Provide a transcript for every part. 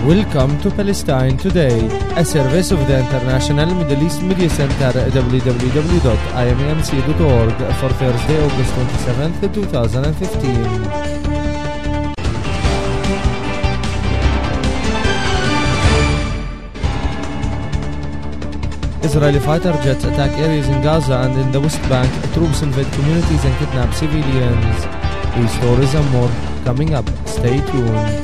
Welcome to Palestine Today, a service of the International Middle East Media Center www.imamc.org for Thursday, August 27th, 2015. Israeli fighter jets attack areas in Gaza and in the West Bank. Troops invade communities and kidnap civilians. These stories and more coming up. Stay tuned.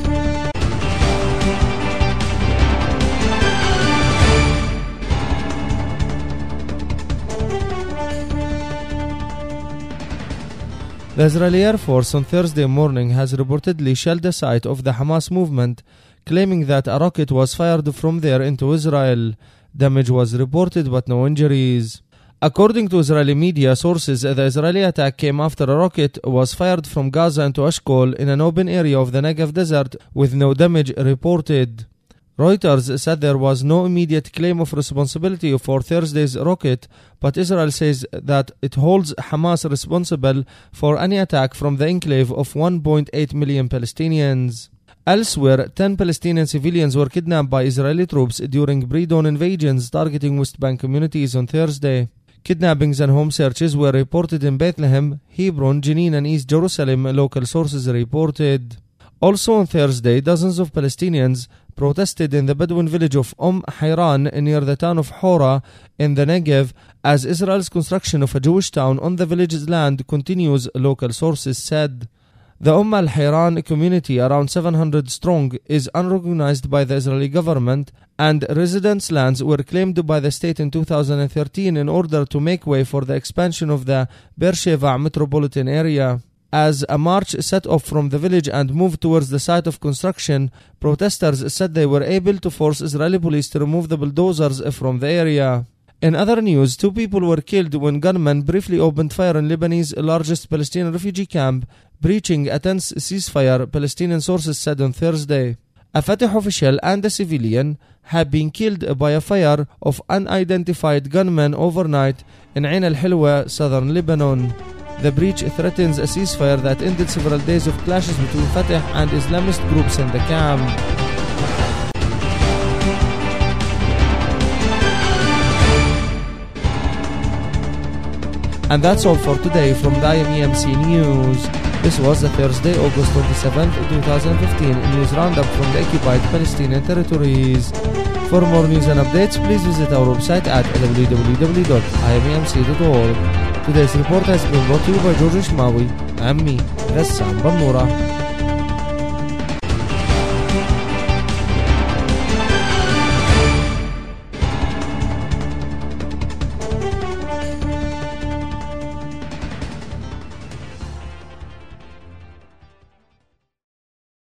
The Israeli Air Force on Thursday morning has reportedly shelled a site of the Hamas movement, claiming that a rocket was fired from there into Israel. Damage was reported but no injuries. According to Israeli media sources, the Israeli attack came after a rocket was fired from Gaza into Ashkol in an open area of the Negev desert with no damage reported. Reuters said there was no immediate claim of responsibility for Thursday's rocket, but Israel says that it holds Hamas responsible for any attack from the enclave of 1.8 million Palestinians. Elsewhere, 10 Palestinian civilians were kidnapped by Israeli troops during pre-dawn invasions targeting West Bank communities on Thursday. Kidnappings and home searches were reported in Bethlehem, Hebron, Jenin and East Jerusalem, local sources reported. Also on Thursday, dozens of Palestinians protested in the Bedouin village of Hayran near the town of Hora in the Negev as Israel's construction of a Jewish town on the village's land continues, local sources said. The al-Hayran community, around 700 strong, is unrecognized by the Israeli government, and residents' lands were claimed by the state in 2013 in order to make way for the expansion of the Beersheba metropolitan area. As a march set off from the village and moved towards the site of construction, protesters said they were able to force Israeli police to remove the bulldozers from the area. In other news, 2 people were killed when gunmen briefly opened fire in Lebanese largest Palestinian refugee camp, breaching a tense ceasefire, Palestinian sources said on Thursday. A Fatah official and a civilian had been killed by a fire of unidentified gunmen overnight in Ain al-Hilwa, southern Lebanon. The breach threatens a ceasefire that ended several days of clashes between Fatah and Islamist groups in the camp. And that's all for today from the IMEMC News. This was the Thursday, August 27th, 2015 news roundup from the occupied Palestinian territories. For more news and updates, please visit our website at www.imemc.org. Today's report has been brought to you by George Ishmawi and me, Ghassan Bannura.